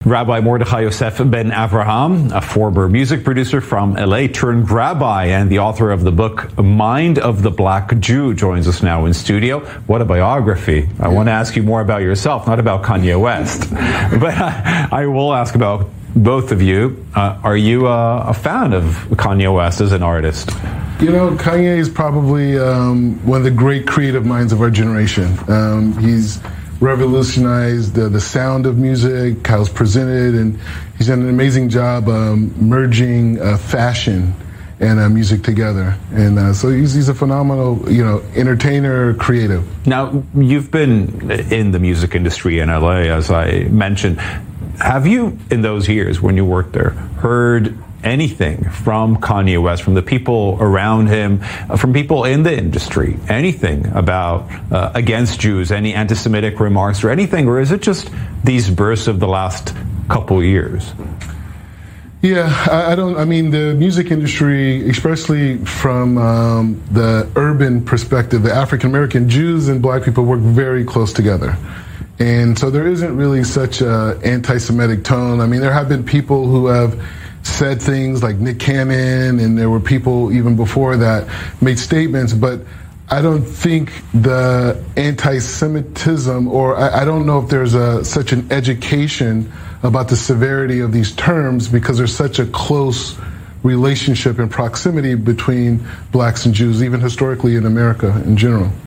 Rabbi Mordechai Yosef ben Avraham, a former music producer from LA turned rabbi and the author of the book Mind of the Black Jew, joins us now in studio. What a biography. I want to ask you more about yourself, not about Kanye West. But I will ask about both of you. Are you a fan of Kanye West as an artist? You know, Kanye is probably one of the great creative minds of our generation. He's revolutionized the sound of music, how it's presented, and he's done an amazing job merging fashion and music together. And so he's a phenomenal, entertainer, creative. Now, you've been in the music industry in LA, as I mentioned. Have you, in those years when you worked there, heard anything from Kanye West, from the people around him, from people in the industry, anything about against Jews, any anti-Semitic remarks or anything, or is it just these bursts of the last couple years? Yeah, I mean, the music industry, especially from the urban perspective, the African-American Jews and black people work very close together. And so there isn't really such an anti-Semitic tone. I mean, there have been people who have said things like Nick Cannon, and there were people even before that made statements, but I don't think the anti-Semitism, or I don't know if there's such an education about the severity of these terms, because there's such a close relationship and proximity between blacks and Jews, even historically in America in general.